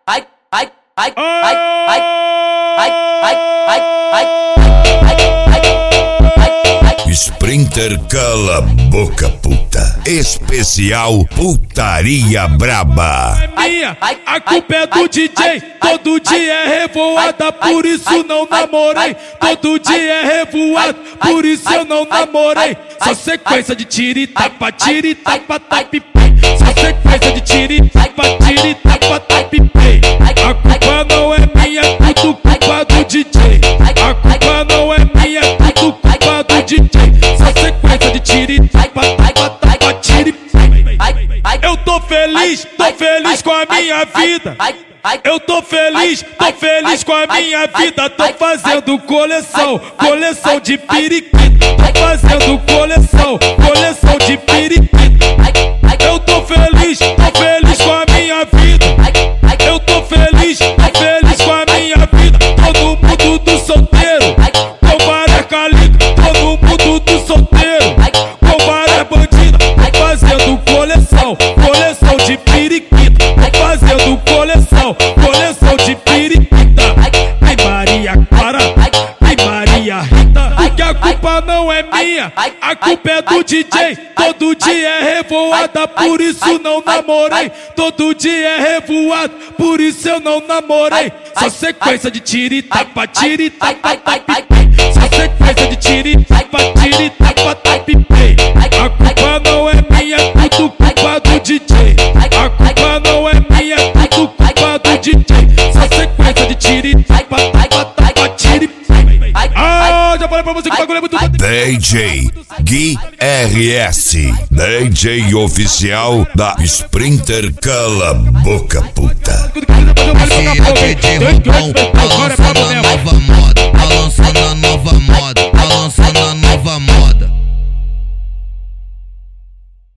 Sprinter cala a boca, puta. Especial Putaria Braba. É minha, a culpa é do DJ. Todo dia é revoada, por isso não namorei. Todo dia é revoado, por isso eu não namorei. Só sequência de tira e tapa, tapipei. Só sequência de tira e tapa, tapipei. A culpa não é minha, tudo culpa do DJ. A culpa não é minha, tudo culpa do DJ. Só sequência de tira e tapa, tiripei. Eu tô feliz com a minha vida. Eu tô feliz com a minha vida. Tô fazendo coleção de periquito. Tô fazendo coleção de periquito. Eu tô feliz com a minha vida. Eu tô feliz com a minha vida. Todo mundo do solteiro, com várias caligas. Todo mundo do solteiro, com várias bandidas. Fazendo coleção de periquito. Fazendo coleção de periquita. Ai Maria Clara, ai Maria Rita. Porque a culpa não é minha, a culpa é do DJ. Todo dia é revoada, por isso não namorei. Todo dia é revoado, por isso eu não namorei. Só sequência de tira e tapa, tapipei. Só sequência de tira e tapa, tapipei. A culpa não é minha, tudo culpa do DJ. A culpa não é minha, tudo culpa do DJ. Só sequência de tira e tapa, tiripei. Ah, já falei pra você que o bagulho é muito bom. DJ Gui RS, DJ oficial da Sprinter cala a boca, puta. Filha de Rubão, balança